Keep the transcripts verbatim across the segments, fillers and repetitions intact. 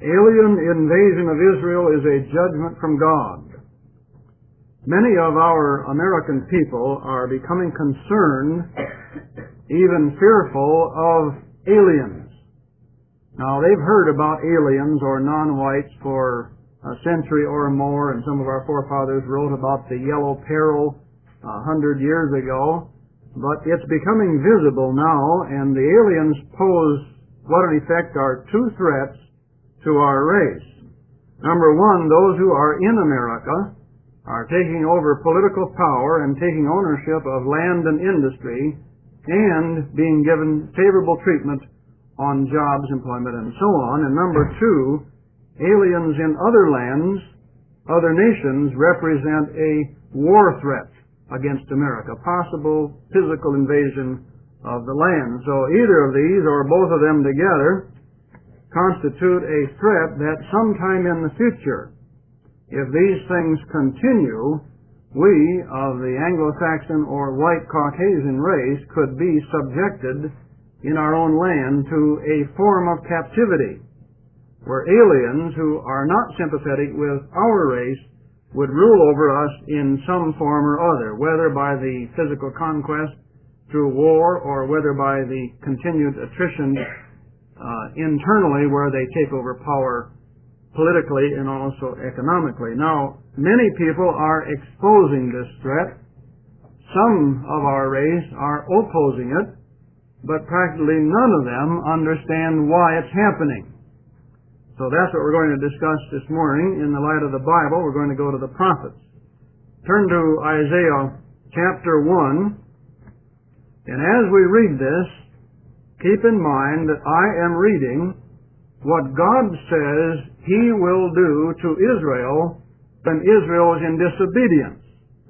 Alien invasion of Israel is a judgment from God. Many of our American people are becoming concerned, even fearful of aliens. Now, they've heard about aliens or non-whites for a century or more, and some of our forefathers wrote about the yellow peril a hundred years ago. But it's becoming visible now, and the aliens pose what in effect are two threats to our race. Number one, those who are in America are taking over political power and taking ownership of land and industry and being given favorable treatment on jobs, employment, and so on. And number two, aliens in other lands, other nations, represent a war threat against America, possible physical invasion of the land. So either of these, or both of them together, constitute a threat that sometime in the future, if these things continue, we of the Anglo-Saxon or white Caucasian race could be subjected in our own land to a form of captivity, where aliens who are not sympathetic with our race would rule over us in some form or other, whether by the physical conquest through war or whether by the continued attrition uh, internally, where they take over power politically and also economically. Now, many people are exposing this threat. Some of our race are opposing it, but practically none of them understand why it's happening. So that's what we're going to discuss this morning. In the light of the Bible, we're going to go to the prophets. Turn to Isaiah chapter one, and as we read this, keep in mind that I am reading what God says He will do to Israel when Israel is in disobedience.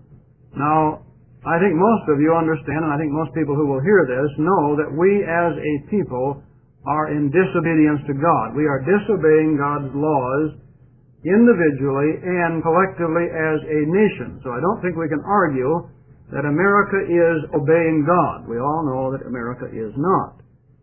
Now, I think most of you understand, and I think most people who will hear this know that we as a people are in disobedience to God. We are disobeying God's laws individually and collectively as a nation. So I don't think we can argue that America is obeying God. We all know that America is not.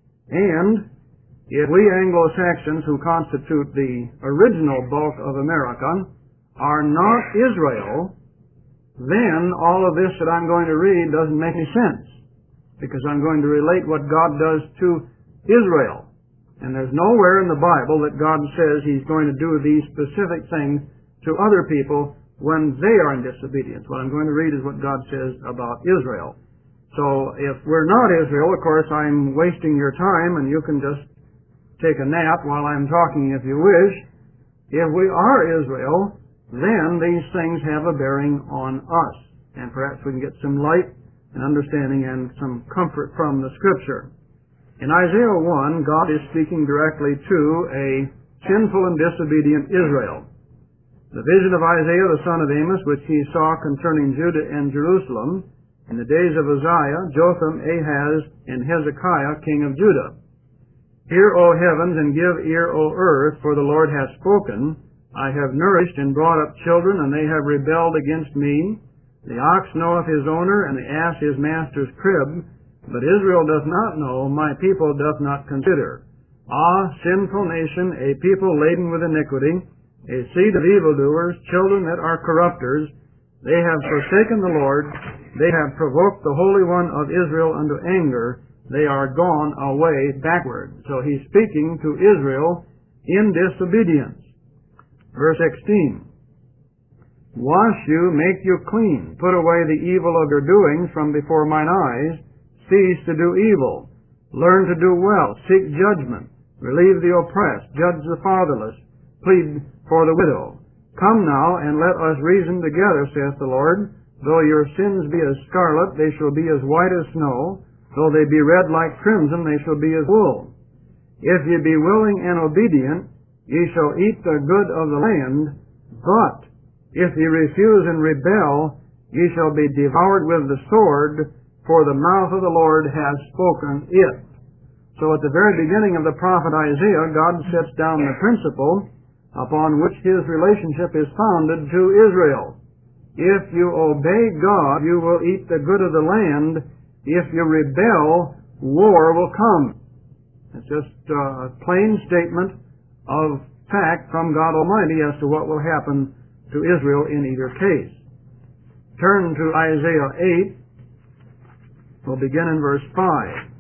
And if we Anglo-Saxons, who constitute the original bulk of America, are not Israel, then all of this that I'm going to read doesn't make any sense, because I'm going to relate what God does to Israel. And there's nowhere in the Bible that God says He's going to do these specific things to other people when they are in disobedience. What I'm going to read is what God says about Israel. So if we're not Israel, of course, I'm wasting your time, and you can just take a nap while I'm talking if you wish. If we are Israel, then these things have a bearing on us, and perhaps we can get some light and understanding and some comfort from the Scripture. In Isaiah one, God is speaking directly to a sinful and disobedient Israel. The vision of Isaiah the son of Amos, which he saw concerning Judah and Jerusalem in the days of Uzziah, Jotham, Ahaz, and Hezekiah, king of Judah. Hear, O heavens, and give ear, O earth, for the Lord hath spoken. I have nourished and brought up children, and they have rebelled against me. The ox knoweth his owner, and the ass his master's crib. But Israel doth not know, my people doth not consider. Ah, sinful nation, a people laden with iniquity, a seed of evildoers, children that are corrupters. They have forsaken the Lord. They have provoked the Holy One of Israel unto anger. They are gone away backward. So he's speaking to Israel in disobedience. Verse sixteen. Wash you, make you clean. Put away the evil of your doings from before mine eyes. Cease to do evil. Learn to do well. Seek judgment. Relieve the oppressed. Judge the fatherless. Plead for the widow. Come now, and let us reason together, saith the Lord. Though your sins be as scarlet, they shall be as white as snow. Though they be red like crimson, they shall be as wool. If ye be willing and obedient, ye shall eat the good of the land. But if ye refuse and rebel, ye shall be devoured with the sword, for the mouth of the Lord has spoken it. So at the very beginning of the prophet Isaiah, God sets down the principle upon which His relationship is founded to Israel. If you obey God, you will eat the good of the land. If you rebel, war will come. It's just a plain statement of fact from God Almighty as to what will happen to Israel in either case. Turn to Isaiah eight. We'll begin in verse five.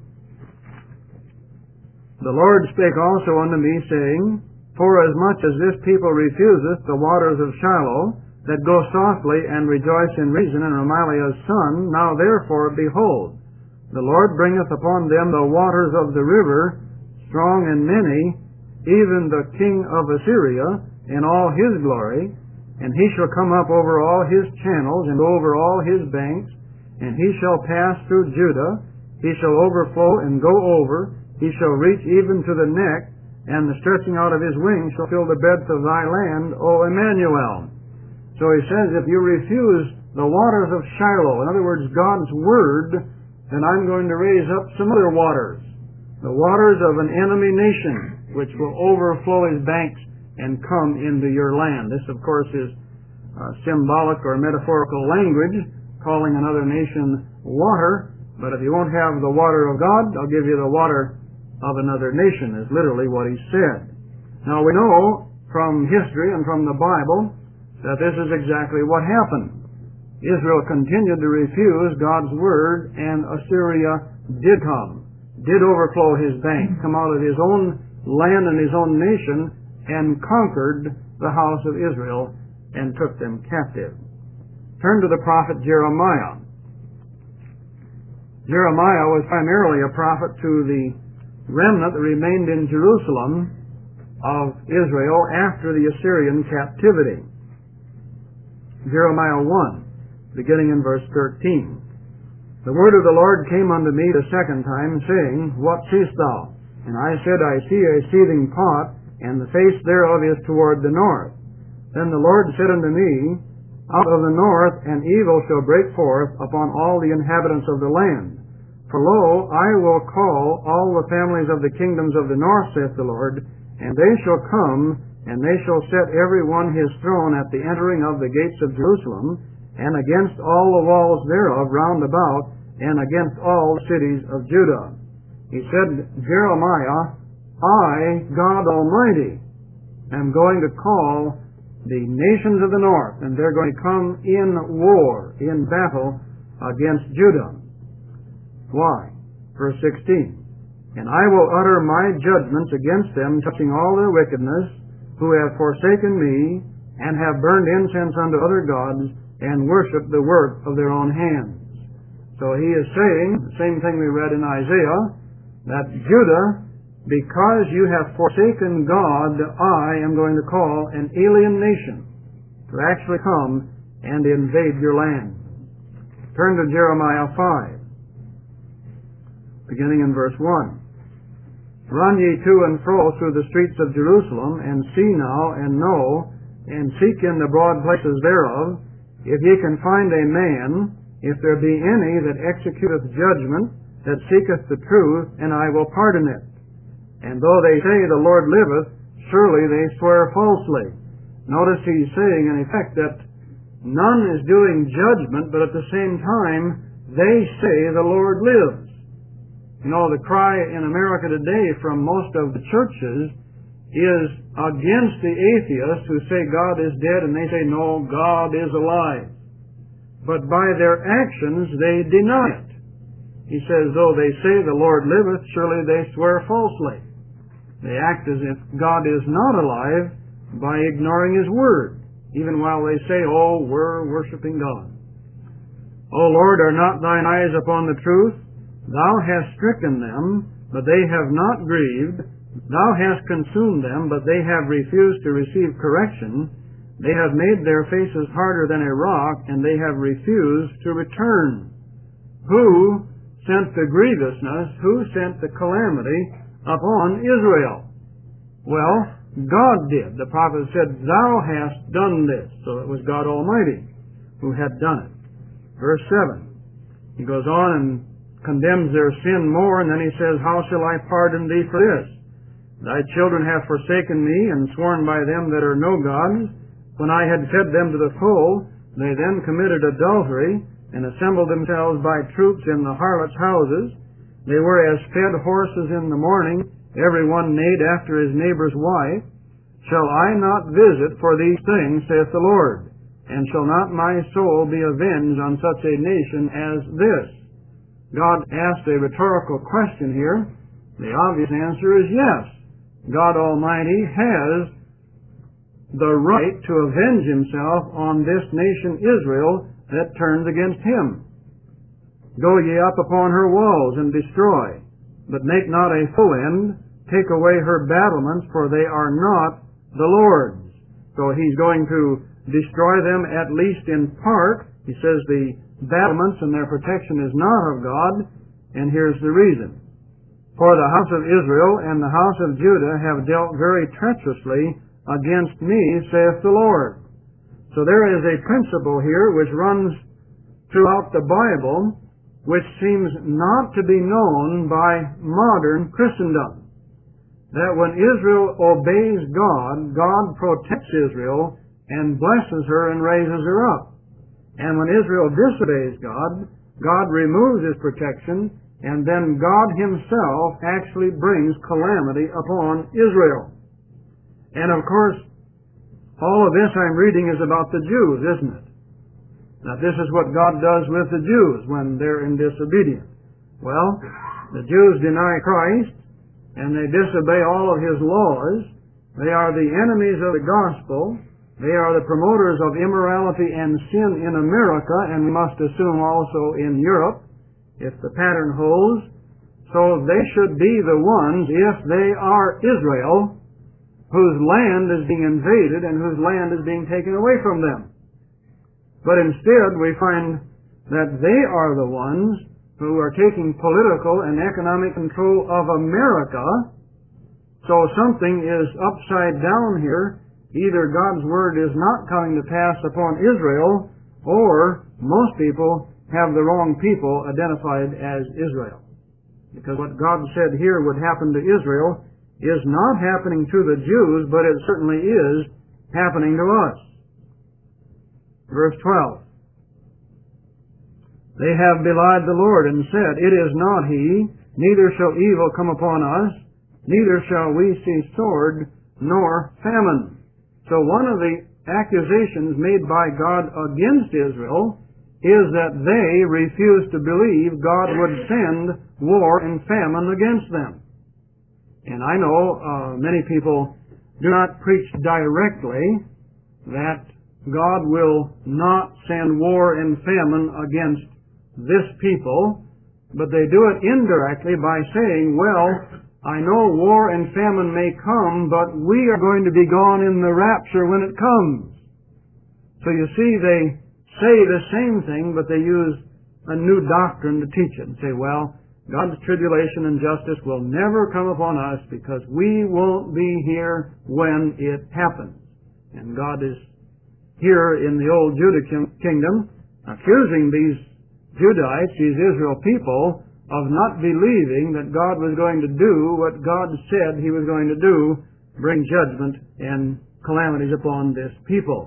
The Lord spake also unto me, saying, Forasmuch as this people refuseth the waters of Shiloh, that go softly and rejoice in Rezin and Remaliah's son, now therefore, behold, the Lord bringeth upon them the waters of the river, strong and many, even the king of Assyria, in all his glory, and he shall come up over all his channels and over all his banks, and he shall pass through Judah, he shall overflow and go over, he shall reach even to the neck, and the stretching out of his wings shall fill the breadth of thy land, O Emmanuel. So he says, if you refuse the waters of Shiloh, in other words, God's Word, then I'm going to raise up some other waters, the waters of an enemy nation, which will overflow his banks and come into your land. This, of course, is uh, symbolic or metaphorical language, calling another nation water, but if you won't have the water of God, I'll give you the water of another nation, is literally what he said. Now we know from history and from the Bible that this is exactly what happened. Israel continued to refuse God's Word, and Assyria did come, did overflow his bank, come out of his own land and his own nation, and conquered the house of Israel and took them captive. Turn to the prophet Jeremiah. Jeremiah was primarily a prophet to the remnant that remained in Jerusalem of Israel after the Assyrian captivity. Jeremiah one, beginning in verse thirteen. The word of the Lord came unto me the second time, saying, What seest thou? And I said, I see a seething pot, and the face thereof is toward the north. Then the Lord said unto me, Out of the north an evil shall break forth upon all the inhabitants of the land. For lo, I will call all the families of the kingdoms of the north, saith the Lord, and they shall come, and they shall set every one his throne at the entering of the gates of Jerusalem, and against all the walls thereof round about, and against all the cities of Judah. He said, Jeremiah, I, God Almighty, am going to call the nations of the north, and they're going to come in war, in battle against Judah. Why? Verse sixteen. And I will utter my judgments against them, touching all their wickedness, who have forsaken me, and have burned incense unto other gods, and worshipped the work of their own hands. So he is saying, the same thing we read in Isaiah, that Judah, because you have forsaken God, I am going to call an alien nation to actually come and invade your land. Turn to Jeremiah five, beginning in verse one. Run ye to and fro through the streets of Jerusalem, and see now, and know, and seek in the broad places thereof, if ye can find a man, if there be any that executeth judgment, that seeketh the truth, and I will pardon it. And though they say the Lord liveth, surely they swear falsely. Notice he's saying, in effect, that none is doing judgment, but at the same time, they say the Lord lives. You know, the cry in America today from most of the churches is against the atheists who say God is dead, and they say, no, God is alive. But by their actions, they deny it. He says, though they say the Lord liveth, surely they swear falsely. They act as if God is not alive by ignoring His Word, even while they say, oh, we're worshiping God. O Lord, are not thine eyes upon the truth? Thou hast stricken them, but they have not grieved. Thou hast consumed them, but they have refused to receive correction. They have made their faces harder than a rock, and they have refused to return. Who sent the grievousness? Who sent the calamity upon Israel? Well, God did. The prophet said, Thou hast done this. So it was God Almighty who had done it. Verse seven. He goes on and condemns their sin more, and then he says, How shall I pardon thee for this? Thy children have forsaken me, and sworn by them that are no gods. When I had fed them to the full, they then committed adultery, and assembled themselves by troops in the harlots' houses. They were as fed horses in the morning, every one neighed after his neighbor's wife. shall I not visit for these things, saith the Lord? And shall not my soul be avenged on such a nation as this? God asked a rhetorical question here. The obvious answer is yes. God Almighty has the right to avenge himself on this nation Israel that turns against him. Go ye up upon her walls and destroy, but make not a full end. Take away her battlements, for they are not the Lord's. So he's going to destroy them at least in part. He says the battlements and their protection is not of God, and here's the reason. For the house of Israel and the house of Judah have dealt very treacherously against me, saith the Lord. So there is a principle here which runs throughout the Bible, which seems not to be known by modern Christendom. That when Israel obeys God, God protects Israel and blesses her and raises her up. And when Israel disobeys God, God removes his protection, and then God himself actually brings calamity upon Israel. And of course, all of this I'm reading is about the Jews, isn't it? Now this is what God does with the Jews when they're in disobedience. Well, the Jews deny Christ, and they disobey all of his laws. They are the enemies of the gospel. They are the promoters of immorality and sin in America, and we must assume also in Europe, if the pattern holds. So they should be the ones, if they are Israel, whose land is being invaded and whose land is being taken away from them. But instead we find that they are the ones who are taking political and economic control of America. So something is upside down here. Either God's word is not coming to pass upon Israel, or most people have the wrong people identified as Israel. Because what God said here would happen to Israel is not happening to the Jews, but it certainly is happening to us. Verse twelve. They have belied the Lord and said, It is not he, neither shall evil come upon us, neither shall we see sword nor famine. So one of the accusations made by God against Israel is that they refused to believe God would send war and famine against them. And I know uh, many people do not preach directly that God will not send war and famine against this people, but they do it indirectly by saying, well, I know war and famine may come, but we are going to be gone in the rapture when it comes. So you see, they say the same thing, but they use a new doctrine to teach it and say, well, God's tribulation and justice will never come upon us because we won't be here when it happens. And God is here in the old Judah kingdom accusing these Judahites, these Israel people, of not believing that God was going to do what God said he was going to do, bring judgment and calamities upon this people.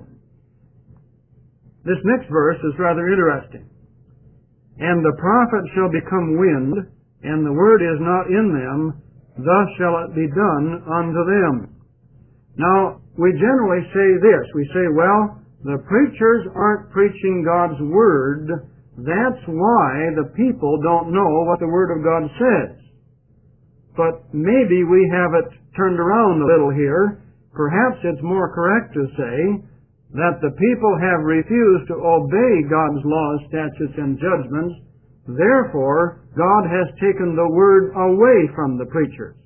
This next verse is rather interesting. And the prophet shall become wind, and the word is not in them, thus shall it be done unto them. Now, we generally say this. We say, well, the preachers aren't preaching God's word. That's why the people don't know what the Word of God says. But maybe we have it turned around a little here. Perhaps it's more correct to say that the people have refused to obey God's laws, statutes, and judgments. Therefore, God has taken the Word away from the preachers.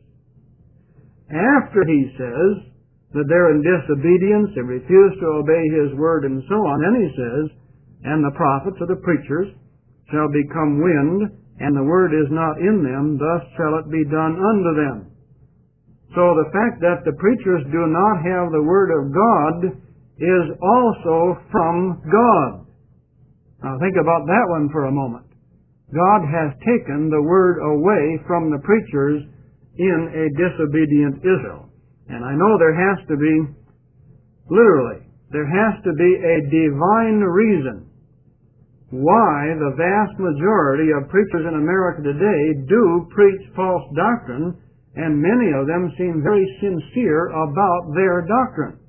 After he says that they're in disobedience, they refuse to obey his Word, and so on, then he says, and the prophets or the preachers shall become wind, and the word is not in them, thus shall it be done unto them. So the fact that the preachers do not have the word of God is also from God. Now think about that one for a moment. God has taken the word away from the preachers in a disobedient Israel. And I know there has to be, literally, there has to be a divine reason why the vast majority of preachers in America today do preach false doctrine and many of them seem very sincere about their doctrine.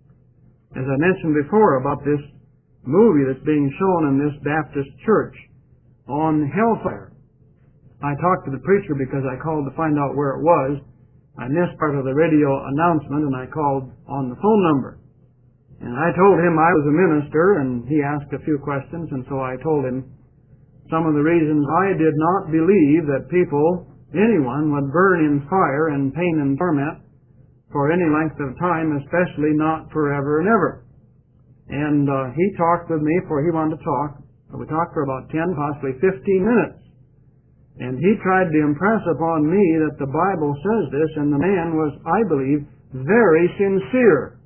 As I mentioned before about this movie that's being shown in this Baptist church on hellfire. I talked to the preacher because I called to find out where it was. I missed part of the radio announcement and I called on the phone number. And I told him I was a minister, and he asked a few questions, and so I told him some of the reasons I did not believe that people, anyone, would burn in fire and pain and torment for any length of time, especially not forever and ever. And uh, he talked with me, for he wanted to talk. We talked for about ten, possibly fifteen minutes. And he tried to impress upon me that the Bible says this, and the man was, I believe, very sincere.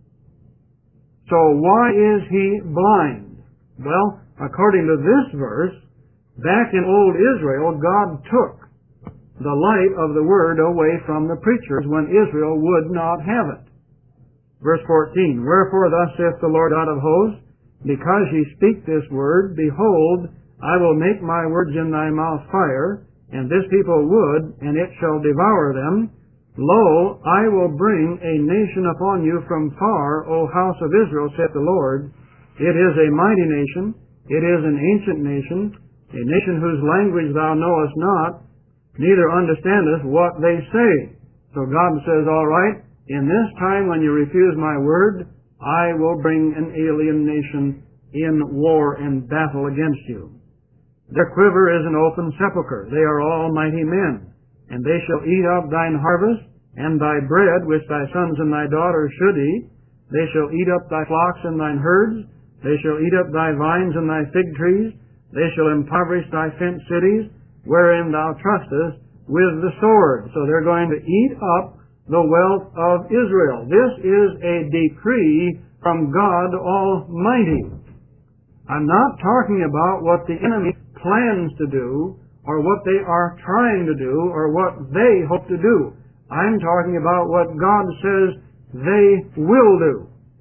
So why is he blind? Well, according to this verse, back in old Israel, God took the light of the Word away from the preachers when Israel would not have it. Verse fourteen, Wherefore thus saith the Lord God of hosts, Because ye speak this word, behold, I will make my words in thy mouth fire, and this people wood, and it shall devour them. Lo, I will bring a nation upon you from far, O house of Israel, saith the Lord. It is a mighty nation, it is an ancient nation, a nation whose language thou knowest not, neither understandest what they say. So God says, all right, in this time when you refuse my word, I will bring an alien nation in war and battle against you. Their quiver is an open sepulchre. They are all mighty men. And they shall eat up thine harvest, and thy bread which thy sons and thy daughters should eat. They shall eat up thy flocks and thine herds. They shall eat up thy vines and thy fig trees. They shall impoverish thy fenced cities, wherein thou trustest, with the sword. So they're going to eat up the wealth of Israel. This is a decree from God Almighty. I'm not talking about what the enemy plans to do, or what they are trying to do, or what they hope to do. I'm talking about what God says they will do.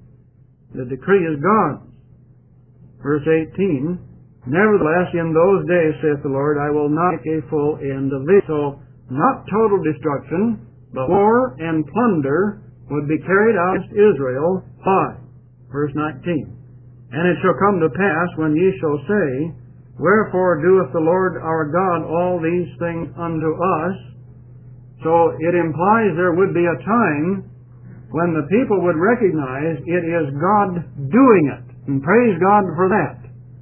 The decree is God's. Verse eighteen, Nevertheless, in those days, saith the Lord, I will not make a full end of thee. So, not total destruction, but war and plunder would be carried out against Israel. Why? Verse nineteen, And it shall come to pass, when ye shall say, Wherefore doeth the Lord our God all these things unto us? So it implies there would be a time when the people would recognize it is God doing it. And praise God for that.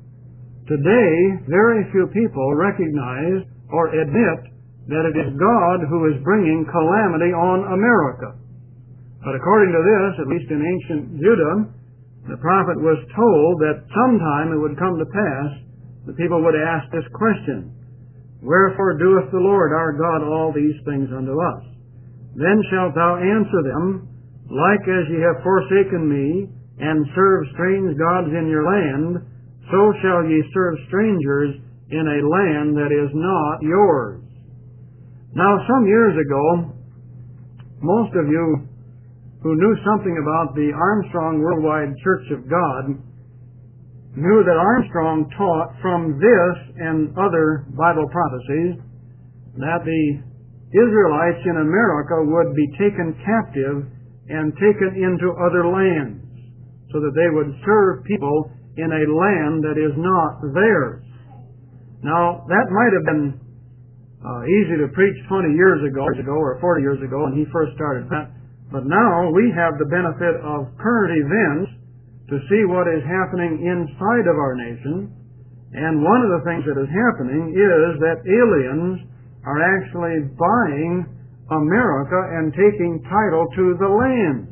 Today, very few people recognize or admit that it is God who is bringing calamity on America. But according to this, at least in ancient Judah, the prophet was told that sometime it would come to pass the people would ask this question, Wherefore doeth the Lord our God all these things unto us? Then shalt thou answer them, Like as ye have forsaken me, and served strange gods in your land, so shall ye serve strangers in a land that is not yours. Now, some years ago, most of you who knew something about the Armstrong Worldwide Church of God knew that Armstrong taught from this and other Bible prophecies that the Israelites in America would be taken captive and taken into other lands so that they would serve people in a land that is not theirs. Now, that might have been uh, easy to preach twenty years ago, or forty years ago when he first started that, but now we have the benefit of current events to see what is happening inside of our nation. And one of the things that is happening is that aliens are actually buying America and taking title to the land.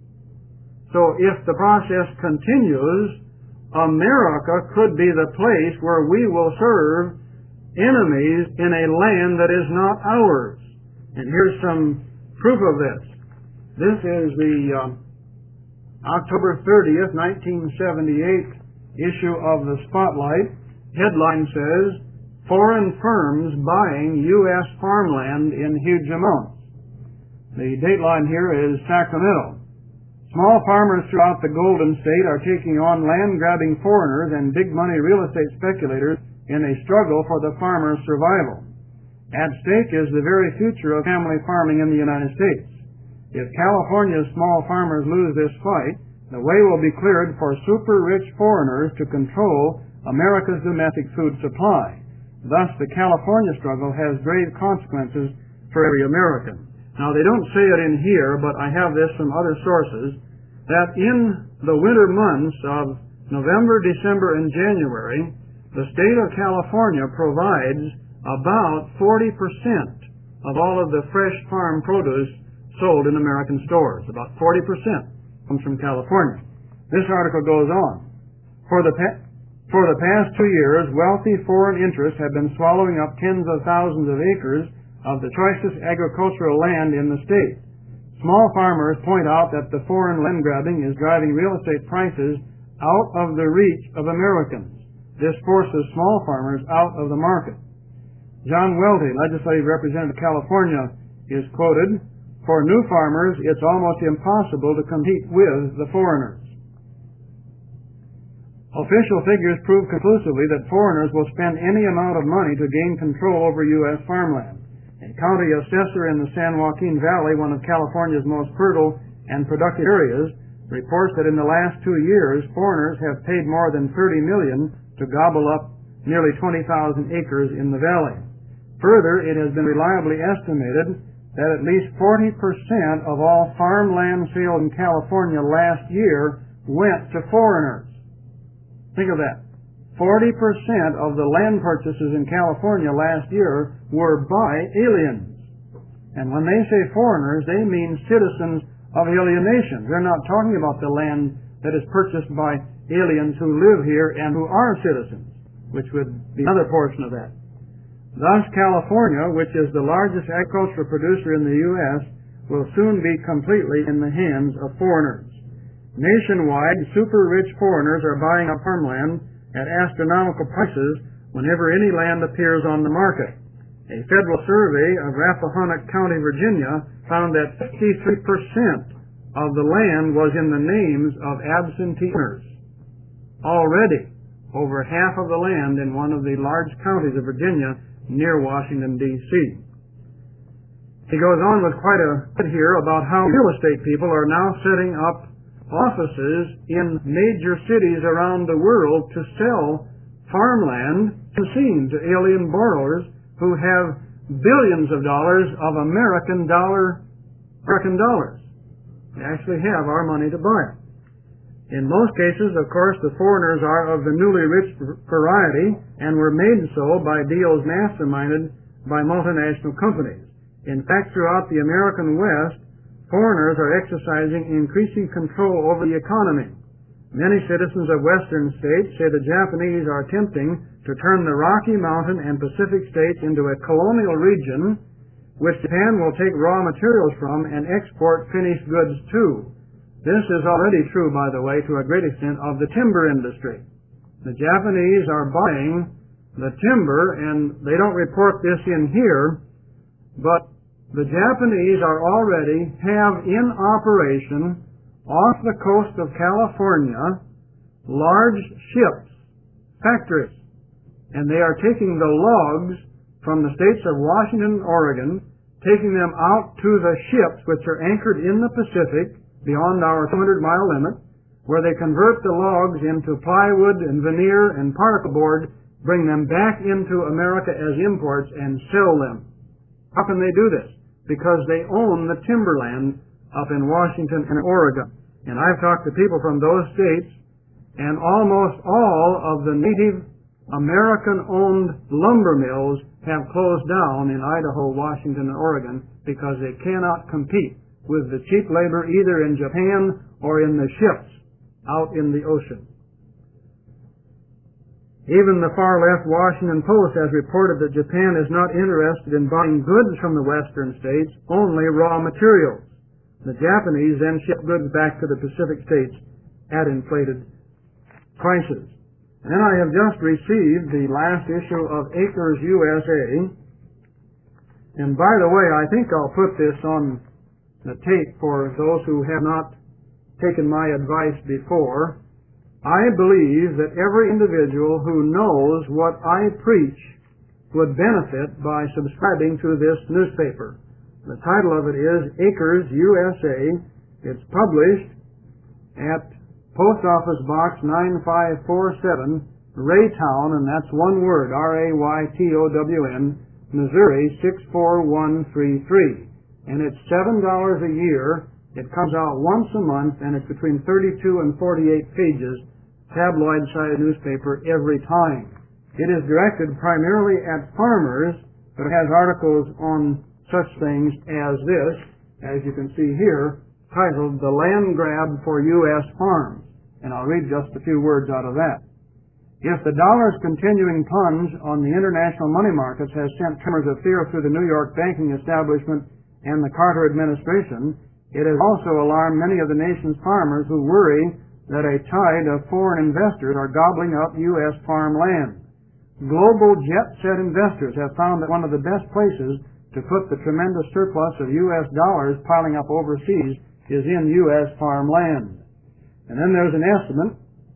So if the process continues, America could be the place where we will serve enemies in a land that is not ours. And here's some proof of this. This is the uh, October thirtieth, nineteen seventy-eight issue of the Spotlight. Headline says, Foreign firms buying U S farmland in huge amounts. The dateline here is Sacramento. Small farmers throughout the Golden State are taking on land-grabbing foreigners and big-money real estate speculators in a struggle for the farmers' survival. At stake is the very future of family farming in the United States. If California's small farmers lose this fight, the way will be cleared for super-rich foreigners to control America's domestic food supply. Thus, the California struggle has grave consequences for every American. Now, they don't say it in here, but I have this from other sources, that in the winter months of November, December, and January, the state of California provides about forty percent of all of the fresh farm produce sold in American stores. About forty percent comes from California. This article goes on. For the, pa- for the past two years, wealthy foreign interests have been swallowing up tens of thousands of acres of the choicest agricultural land in the state. Small farmers point out that the foreign land grabbing is driving real estate prices out of the reach of Americans. This forces small farmers out of the market. John Welty, legislative representative of California, is quoted, "For new farmers, it's almost impossible to compete with the foreigners." Official figures prove conclusively that foreigners will spend any amount of money to gain control over U S farmland. A county assessor in the San Joaquin Valley, one of California's most fertile and productive areas, reports that in the last two years, foreigners have paid more than thirty million dollars to gobble up nearly twenty thousand acres in the valley. Further, it has been reliably estimated that at least forty percent of all farmland sales in California last year went to foreigners. Think of that. forty percent of the land purchases in California last year were by aliens. And when they say foreigners, they mean citizens of alien nations. They're not talking about the land that is purchased by aliens who live here and who are citizens, which would be another portion of that. Thus, California, which is the largest agricultural producer in the U S, will soon be completely in the hands of foreigners. Nationwide, super-rich foreigners are buying up farmland at astronomical prices whenever any land appears on the market. A federal survey of Rappahannock County, Virginia, found that fifty-three percent of the land was in the names of absentee owners. Already, over half of the land in one of the large counties of Virginia near Washington, D C He goes on with quite a bit here about how real estate people are now setting up offices in major cities around the world to sell farmland unseen to alien borrowers who have billions of dollars of American dollar, American dollars. They actually have our money to buy it. In most cases, of course, the foreigners are of the newly rich variety and were made so by deals masterminded by multinational companies. In fact, throughout the American West, foreigners are exercising increasing control over the economy. Many citizens of Western states say the Japanese are attempting to turn the Rocky Mountain and Pacific states into a colonial region which Japan will take raw materials from and export finished goods to. This is already true, by the way, to a great extent, of the timber industry. The Japanese are buying the timber, and they don't report this in here, but the Japanese are already have in operation off the coast of California large ships, factories, and they are taking the logs from the states of Washington and Oregon, taking them out to the ships which are anchored in the Pacific beyond our two hundred mile limit, where they convert the logs into plywood and veneer and particle board, bring them back into America as imports, and sell them. How can they do this? Because they own the timberland up in Washington and Oregon. And I've talked to people from those states, and almost all of the native American-owned lumber mills have closed down in Idaho, Washington, and Oregon because they cannot compete with the cheap labor either in Japan or in the ships out in the ocean. Even the far-left Washington Post has reported that Japan is not interested in buying goods from the western states, only raw materials. The Japanese then ship goods back to the Pacific states at inflated prices. And then I have just received the last issue of Acres U S A. And by the way, I think I'll put this on the tape for those who have not taken my advice before. I believe that every individual who knows what I preach would benefit by subscribing to this newspaper. The title of it is Acres, U S A. It's published at Post Office Box nine five four seven, Raytown, and that's one word, R A Y T O W N, Missouri six four one three three. And it's seven dollars a year. It comes out once a month, and it's between thirty-two and forty-eight pages, tabloid-sided newspaper every time. It is directed primarily at farmers, but it has articles on such things as this, as you can see here, titled The Land Grab for U S Farms. And I'll read just a few words out of that. If the dollar's continuing plunge on the international money markets has sent tremors of fear through the New York banking establishment and the Carter administration, it has also alarmed many of the nation's farmers who worry that a tide of foreign investors are gobbling up U S farmland. Global jet-set investors have found that one of the best places to put the tremendous surplus of U S dollars piling up overseas is in U S farmland. And then there's an estimate.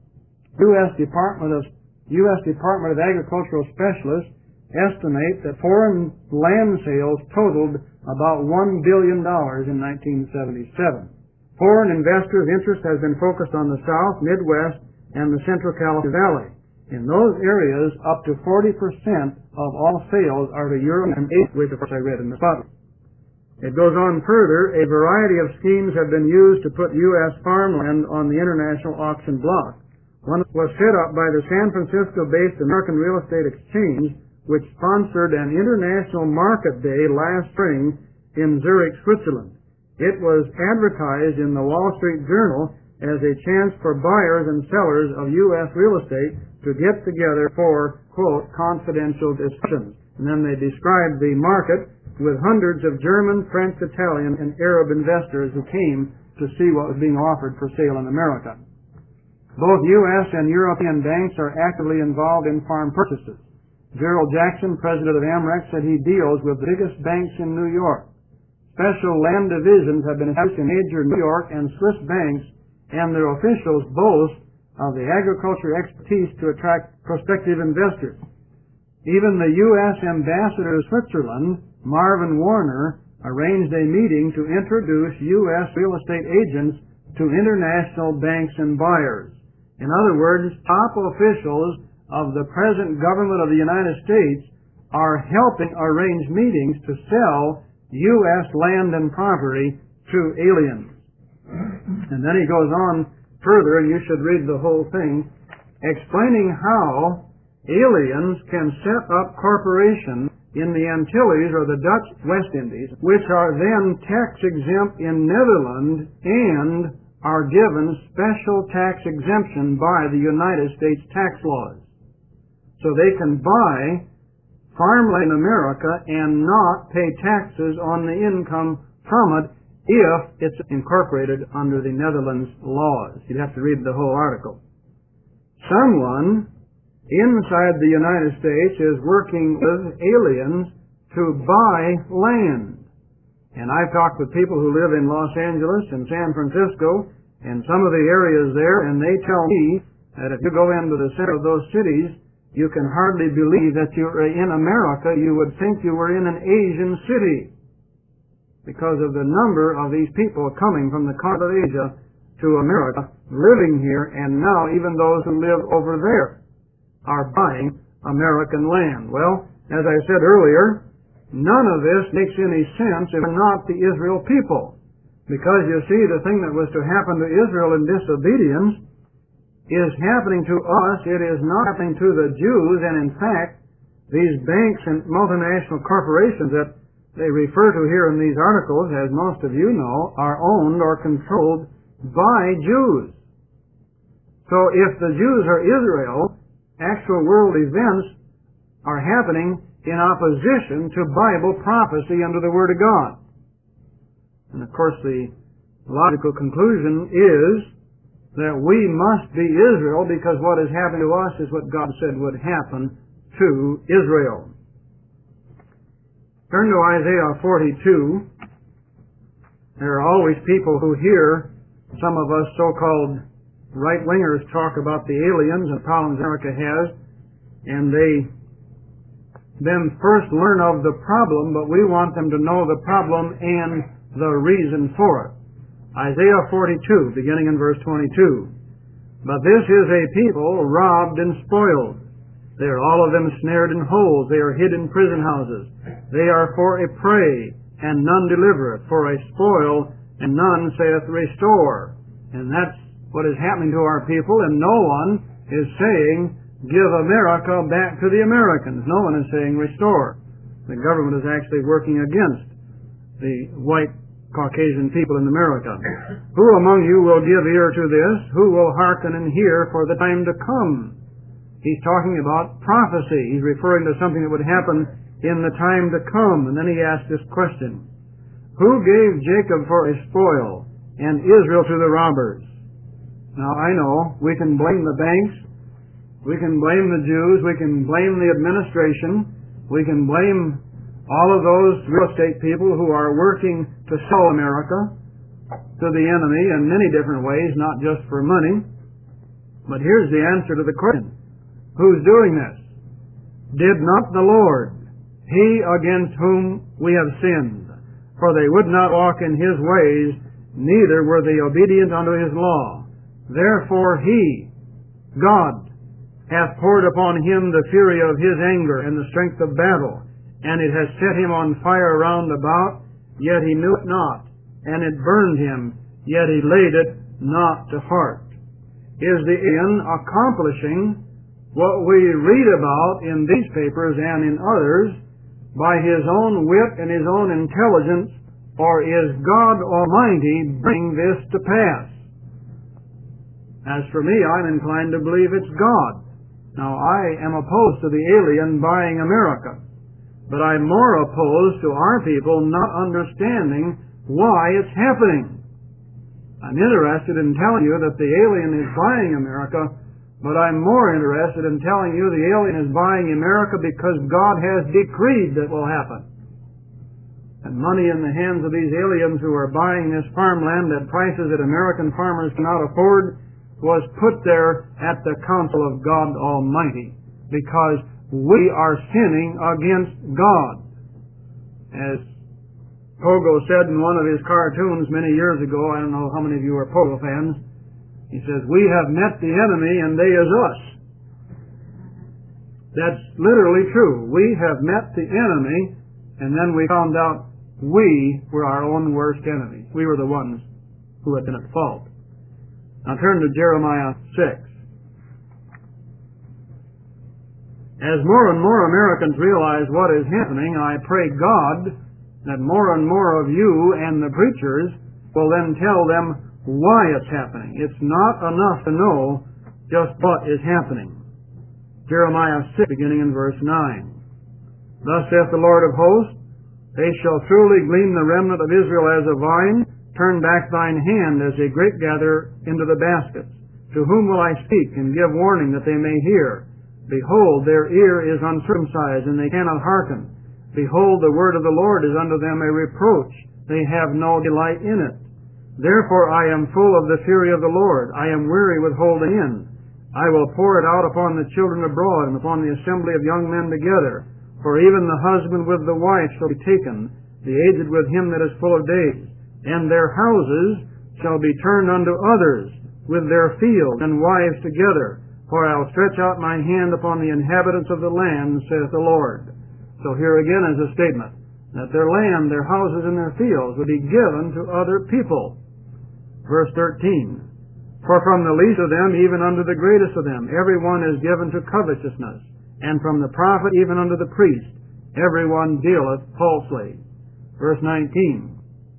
U S Department of U S Department of Agricultural Specialists estimate that foreign land sales totaled about one billion dollars in nineteen seventy-seven. Foreign investors' interest has been focused on the South, Midwest, and the Central California Valley. In those areas, up to forty percent of all sales are to Europe and Asia, which of course I read in the spotlight. It goes on further. A variety of schemes have been used to put U S farmland on the international auction block. One was set up by the San Francisco-based American Real Estate Exchange, which sponsored an international market day last spring in Zurich, Switzerland. It was advertised in the Wall Street Journal as a chance for buyers and sellers of U S real estate to get together for, quote, confidential discussions. And then they described the market with hundreds of German, French, Italian, and Arab investors who came to see what was being offered for sale in America. Both U S and European banks are actively involved in farm purchases. Gerald Jackson, president of Amrex, said he deals with the biggest banks in New York. Special land divisions have been established in major New York and Swiss banks, and their officials boast of the agriculture expertise to attract prospective investors. Even the U S ambassador to Switzerland, Marvin Warner, arranged a meeting to introduce U S real estate agents to international banks and buyers. In other words, top officials of the present government of the United States are helping arrange meetings to sell U S land and property to aliens. And then he goes on further, and you should read the whole thing, explaining how aliens can set up corporations in the Antilles or the Dutch West Indies, which are then tax-exempt in Netherlands and are given special tax exemption by the United States tax laws. So they can buy farmland in America and not pay taxes on the income from it if it's incorporated under the Netherlands laws. You'd have to read the whole article. Someone inside the United States is working with aliens to buy land. And I've talked with people who live in Los Angeles and San Francisco and some of the areas there, and they tell me that if you go into the center of those cities, you can hardly believe that you're in America. You would think you were in an Asian city because of the number of these people coming from the continent of Asia to America, living here, and now even those who live over there are buying American land. Well, as I said earlier, none of this makes any sense if we're not the Israel people. Because you see, the thing that was to happen to Israel in disobedience is happening to us. It is not happening to the Jews, and in fact, these banks and multinational corporations that they refer to here in these articles, as most of you know, are owned or controlled by Jews. So if the Jews are Israel, actual world events are happening in opposition to Bible prophecy under the Word of God. And of course the logical conclusion is that we must be Israel because what is happening to us is what God said would happen to Israel. Turn to Isaiah forty-two. There are always people who hear some of us so-called right-wingers talk about the aliens and problems America has, and they them first learn of the problem, but we want them to know the problem and the reason for it. Isaiah forty-two, beginning in verse twenty-two. But this is a people robbed and spoiled. They are all of them snared in holes. They are hid in prison houses. They are for a prey, and none delivereth, for a spoil, and none saith restore. And that's what is happening to our people, and no one is saying, give America back to the Americans. No one is saying restore. The government is actually working against the white Caucasian people in America. Who among you will give ear to this? Who will hearken and hear for the time to come? He's talking about prophecy. He's referring to something that would happen in the time to come. And then he asked this question: who gave Jacob for a spoil and Israel to the robbers? Now I know we can blame the banks, we can blame the Jews, we can blame the administration, we can blame all of those real estate people who are working to sell America to the enemy in many different ways, not just for money. But here's the answer to the question: who's doing this? Did not the Lord, He against whom we have sinned? For they would not walk in His ways, neither were they obedient unto His law. Therefore He, God, hath poured upon him the fury of His anger and the strength of battle, and it has set him on fire round about, yet he knew it not, and it burned him, yet he laid it not to heart. Is the end accomplishing what we read about in these papers and in others by his own wit and his own intelligence, or is God Almighty bringing this to pass? As for me, I'm inclined to believe it's God. Now, I am opposed to the alien buying America, but I'm more opposed to our people not understanding why it's happening. I'm interested in telling you that the alien is buying America, but I'm more interested in telling you the alien is buying America because God has decreed that will happen. And money in the hands of these aliens who are buying this farmland at prices that American farmers cannot afford was put there at the counsel of God Almighty, because we are sinning against God. As Pogo said in one of his cartoons many years ago, I don't know how many of you are Pogo fans, he says, we have met the enemy and they is us. That's literally true. We have met the enemy, and then we found out we were our own worst enemies. We were the ones who had been at fault. Now turn to Jeremiah six. As more and more Americans realize what is happening, I pray God that more and more of you and the preachers will then tell them why it's happening. It's not enough to know just what is happening. Jeremiah six, beginning in verse nine. Thus saith the Lord of hosts, they shall truly glean the remnant of Israel as a vine. Turn back thine hand as a grape gatherer into the baskets. To whom will I speak and give warning that they may hear? Behold, their ear is uncircumcised, and they cannot hearken. Behold, the word of the Lord is unto them a reproach. They have no delight in it. Therefore I am full of the fury of the Lord. I am weary with holding in. I will pour it out upon the children abroad, and upon the assembly of young men together. For even the husband with the wife shall be taken, the aged with him that is full of days. And their houses shall be turned unto others, with their fields and wives together. For I'll stretch out my hand upon the inhabitants of the land, saith the Lord. So here again is a statement, that their land, their houses, and their fields would be given to other people. Verse thirteen. For from the least of them even unto the greatest of them, every one is given to covetousness, and from the prophet even unto the priest, every one dealeth falsely. Verse nineteen.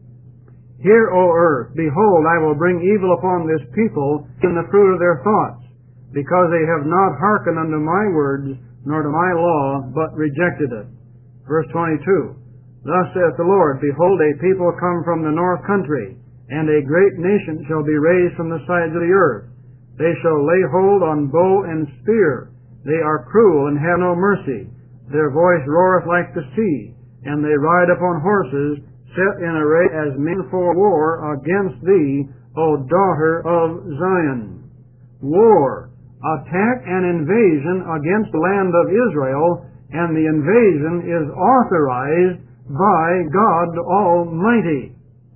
Hear, O earth, behold, I will bring evil upon this people in the fruit of their thoughts, because they have not hearkened unto my words, nor to my law, but rejected it. Verse twenty-two. Thus saith the Lord, behold, a people come from the north country, and a great nation shall be raised from the sides of the earth. They shall lay hold on bow and spear. They are cruel and have no mercy. Their voice roareth like the sea, and they ride upon horses, set in array as men for war against thee, O daughter of Zion. War, attack and invasion against the land of Israel and the invasion is authorized by God Almighty.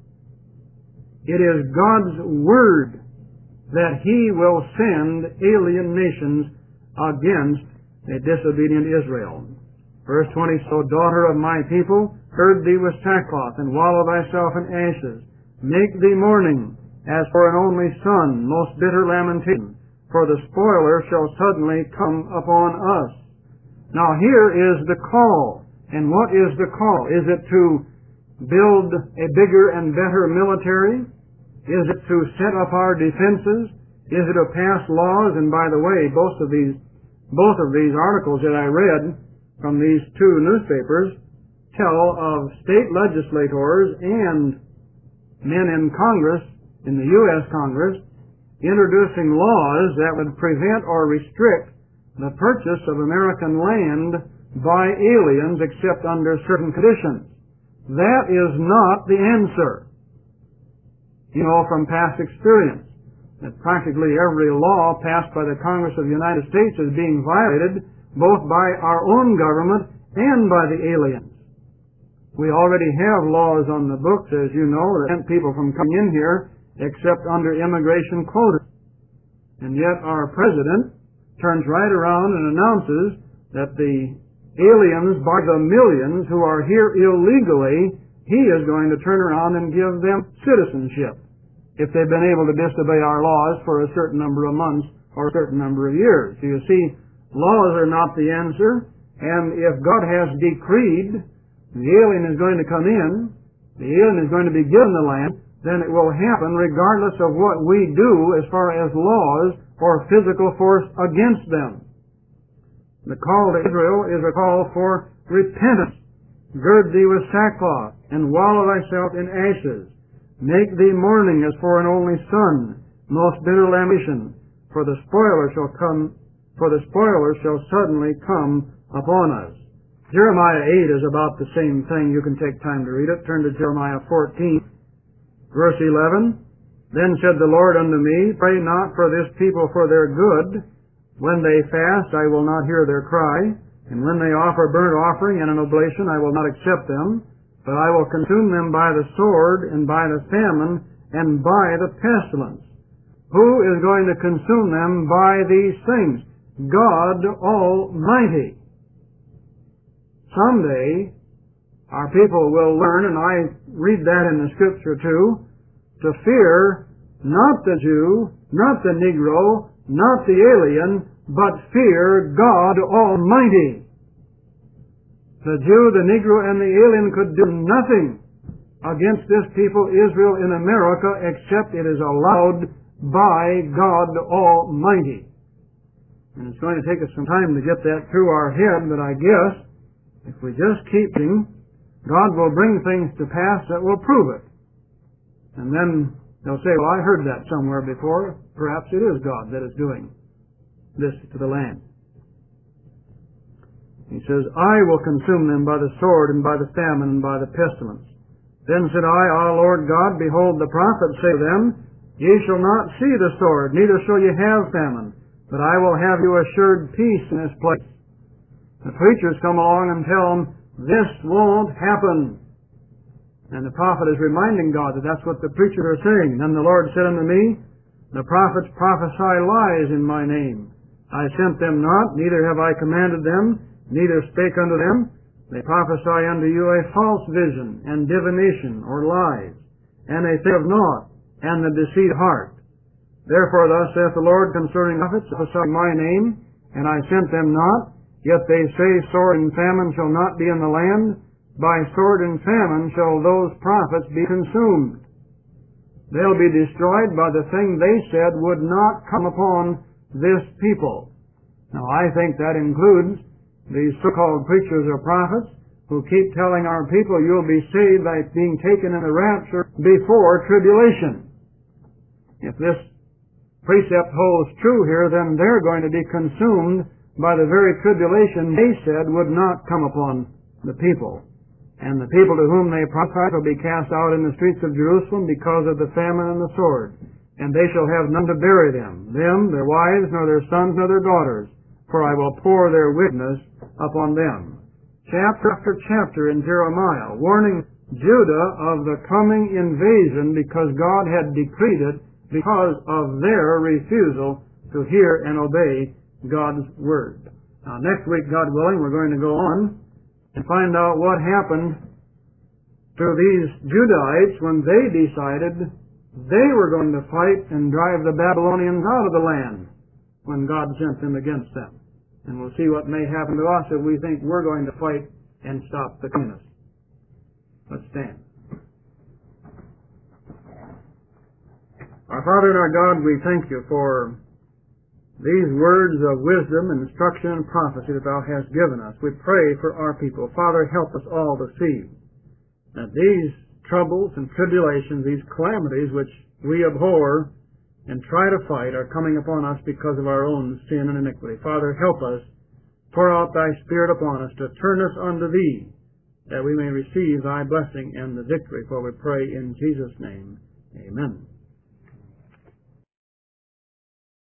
It is God's word that He will send alien nations against a disobedient Israel. Verse twenty, So, daughter of my people, gird thee with sackcloth, and wallow thyself in ashes. Make thee mourning, as for an only son, most bitter lamentation, for the spoiler shall suddenly come upon us. Now here is the call. And what is the call? Is it to build a bigger and better military? Is it to set up our defenses? Is it to pass laws? And by the way, both of these, both of these articles that I read from these two newspapers tell of state legislators and men in Congress, in the U S Congress, introducing laws that would prevent or restrict the purchase of American land by aliens except under certain conditions. That is not the answer. You know from past experience that practically every law passed by the Congress of the United States is being violated both by our own government and by the aliens. We already have laws on the books, as you know, that prevent people from coming in here except under immigration quotas. And yet our president turns right around and announces that the aliens by the millions who are here illegally, he is going to turn around and give them citizenship if they've been able to disobey our laws for a certain number of months or a certain number of years. So you see, laws are not the answer, and if God has decreed the alien is going to come in, the alien is going to be given the land, then it will happen regardless of what we do as far as laws or physical force against them. The call to Israel is a call for repentance. Gird thee with sackcloth, and wallow thyself in ashes. Make thee mourning as for an only son, most bitter lamentation, for the spoiler shall come, for the spoiler shall suddenly come upon us. Jeremiah eight is about the same thing. You can take time to read it. Turn to Jeremiah fourteen, verse eleven. Then said the Lord unto me, Pray not for this people for their good. When they fast, I will not hear their cry, and when they offer burnt offering and an oblation, I will not accept them, but I will consume them by the sword, and by the famine, and by the pestilence. Who is going to consume them by these things? God Almighty. Someday, our people will learn, and I read that in the Scripture too, to fear not the Jew, not the Negro, not the alien, but fear God Almighty. The Jew, the Negro, and the alien could do nothing against this people, Israel, in America, except it is allowed by God Almighty. And it's going to take us some time to get that through our head, but I guess if we just keep thinking, God will bring things to pass that will prove it. And then they'll say, well, I heard that somewhere before. Perhaps it is God that is doing this to the land. He says, I will consume them by the sword and by the famine and by the pestilence. Then said I, Ah, Lord God, behold, the prophets say to them, Ye shall not see the sword, neither shall ye have famine, but I will have you assured peace in this place. The preachers come along and tell them, this won't happen. And the prophet is reminding God that that's what the preachers are saying. Then the Lord said unto me, The prophets prophesy lies in my name. I sent them not, neither have I commanded them, neither spake unto them. They prophesy unto you a false vision, and divination, or lies, and they think of naught, and the deceit heart. Therefore thus saith the Lord concerning prophets, prophesy my name, and I sent them not, yet they say sword and famine shall not be in the land. By sword and famine shall those prophets be consumed. They'll be destroyed by the thing they said would not come upon this people. Now I think that includes these so-called preachers or prophets who keep telling our people you'll be saved by being taken in the rapture before tribulation. If this precept holds true here, then they're going to be consumed by the very tribulation they said would not come upon the people. And the people to whom they prophesied will be cast out in the streets of Jerusalem because of the famine and the sword. And they shall have none to bury them, them, their wives, nor their sons, nor their daughters. For I will pour their wickedness upon them. Chapter after chapter in Jeremiah, warning Judah of the coming invasion because God had decreed it because of their refusal to hear and obey God's Word. Now, next week, God willing, we're going to go on and find out what happened to these Judahites when they decided they were going to fight and drive the Babylonians out of the land when God sent them against them. And we'll see what may happen to us if we think we're going to fight and stop the communists. Let's stand. Our Father and our God, we thank you for these words of wisdom, instruction, and prophecy that Thou hast given us. We pray for our people. Father, help us all to see that these troubles and tribulations, these calamities which we abhor and try to fight are coming upon us because of our own sin and iniquity. Father, help us. Pour out Thy Spirit upon us to turn us unto Thee, that we may receive Thy blessing and the victory. For we pray in Jesus' name. Amen.